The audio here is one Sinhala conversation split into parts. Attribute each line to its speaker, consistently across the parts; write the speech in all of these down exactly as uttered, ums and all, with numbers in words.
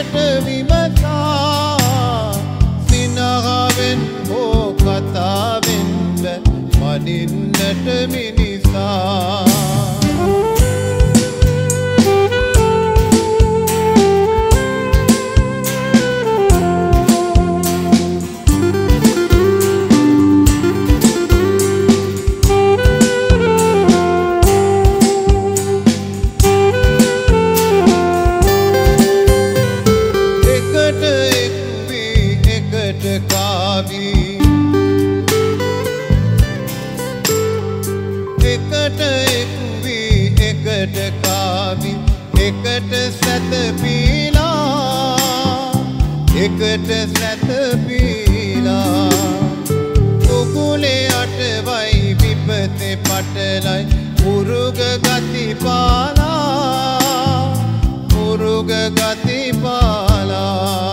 Speaker 1: මනින්නට විමසා සිනහවෙන් හෝ කතාවෙන් බෑ මනින්නට මිනිසා එකට එක් වී එකට කාවි එකට සැතපීලා එකට සැතපීලා කුකුලේ අටවයි විපතේ පටලයි මුරුග ගති පාලා මුරුග ගති පාලා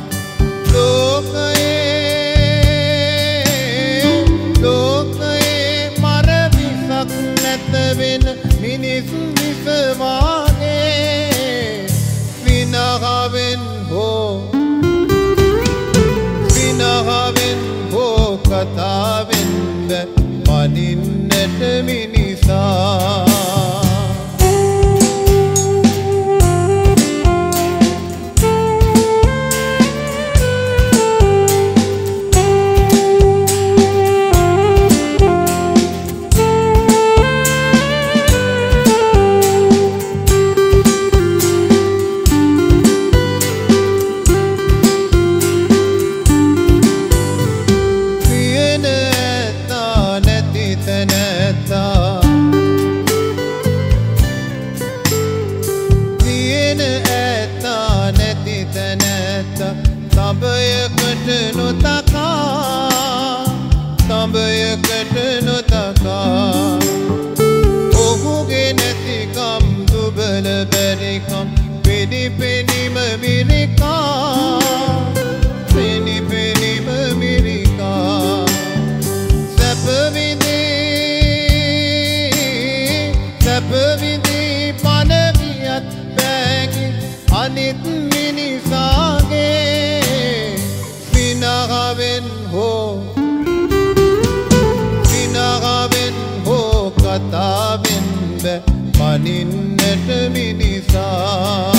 Speaker 1: මිනිස් විසවාගේ සිනහවෙන් හෝ සිනහවෙන් හෝ කතාවෙන් මනින්නට මිනිසා තඹයකට නොතකා තඹයකට නොතකා ඔහුගේ නැතිකම් දුබල බැරිකම් පෙනි පෙනිම මිරිකා පෙනි පෙනිම මිරිකා සැප විඳී සැප විඳී පනවියත් බෑගි අනිත් මිනිසාගේ සිනහවෙන් හෝ සිනහවෙන් හෝ කතාවෙන් බෑ මනින්නට මිනිසා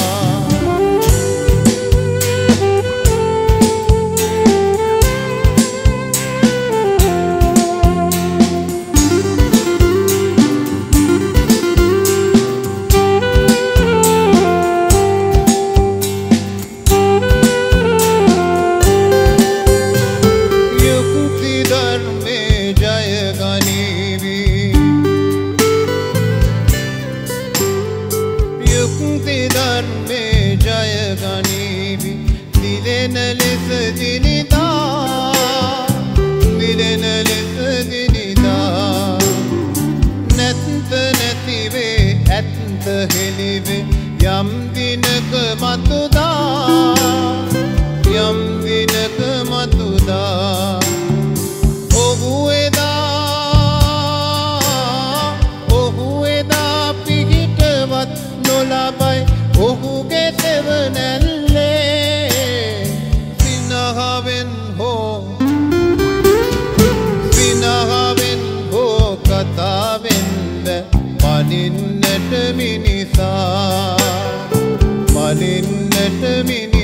Speaker 1: ධර්මේ ජය ගනීවි දිලෙන ලෙස දිනිදා දිලෙන ලෙස දිනිදා නැත්ත නැතිවේ ඇත්ත හෙළිවේ යම් දිනක මතුදා යම් දිනක මතුදා ඔහු එදා ඔහු එදා පිහිටවත් නොලබයි ඔහුගේ සෙවණැල්ලේ සිනහවෙන් හෝ සිනහවෙන් හෝ කතාවෙන් මනින්නට මිනිසා මනින්නට මිනිසා